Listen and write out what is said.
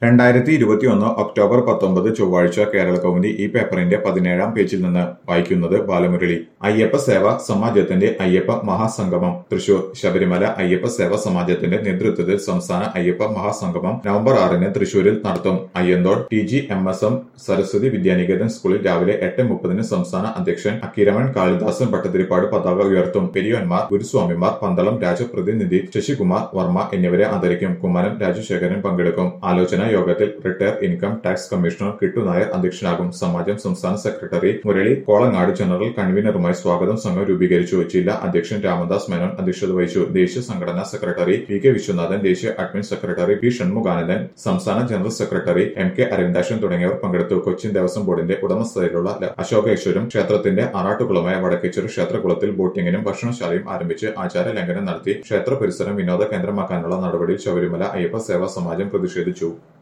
2021 October 19 ചൊവ്വാഴ്ച കേരളകൗമുദി ഈ പേപ്പറിന്റെ 17-ാം പേജിൽ നിന്ന് വായിക്കുന്നത് ബാലമുരളി. അയ്യപ്പ സേവാ സമാജത്തിന്റെ അയ്യപ്പ മഹാസംഗമം തൃശൂർ. ശബരിമല അയ്യപ്പ സേവാ സമാജത്തിന്റെ നേതൃത്വത്തിൽ സംസ്ഥാന അയ്യപ്പ മഹാസംഗമം നവംബർ 6-ന് തൃശൂരിൽ നടത്തും. അയ്യന്തോൾ TGMSM സരസ്വതി വിദ്യാനികേതൻ സ്കൂളിൽ രാവിലെ 8:30-ന് സംസ്ഥാന അധ്യക്ഷൻ അക്കിരമൺ കാളിദാസൻ ഭട്ടതിരിപ്പാട് പതാക ഉയർത്തും. പെരിയോന്മാർ, ഗുരുസ്വാമിമാർ, പന്തളം രാജപ്രതിനിധി ശശികുമാർ വർമ്മ എന്നിവരെ ആദരിക്കും. കുമ്മനം രാജശേഖരൻ പങ്കെടുക്കും. ആലോചനാ യോഗത്തിൽ റിട്ടയർഡ് ഇൻകം ടാക്സ് കമ്മീഷണർ കിട്ടു നായർ അധ്യക്ഷനാകും. സമാജം സംസ്ഥാന സെക്രട്ടറി മുരളി കോളങ്ങാട് ജനറൽ കൺവീനറുമായി സ്വാഗതം സംഘം രൂപീകരിച്ചു. ജില്ലാ അധ്യക്ഷൻ രാമദാസ് മേനോൻ അധ്യക്ഷത വഹിച്ചു. ദേശീയ സംഘടനാ സെക്രട്ടറി PK വിശ്വനാഥൻ, ദേശീയ അഡ്മിൻ സെക്രട്ടറി P ഷൺമുഖാനന്ദൻ, സംസ്ഥാന ജനറൽ സെക്രട്ടറി MK അരവിന്ദാക്ഷൻ തുടങ്ങിയവർ പങ്കെടുത്തു. കൊച്ചിൻ ദേവസ്വം ബോർഡിന്റെ ഉടമസ്ഥതയിലുള്ള അശോകേശ്വരം ക്ഷേത്രത്തിന്റെ ആറാട്ടുകുളമായ വടക്കേച്ചൂർ ക്ഷേത്രകുളത്തിൽ ബോട്ടിംഗിനും ഭക്ഷണശാലയും ആരംഭിച്ച് ആചാര ലംഘനം നടത്തി ക്ഷേത്ര പരിസരം വിനോദ കേന്ദ്രമാക്കാനുള്ള നടപടിയിൽ ശബരിമല അയ്യപ്പ സേവാ സമാജം പ്രതിഷേധിച്ചു.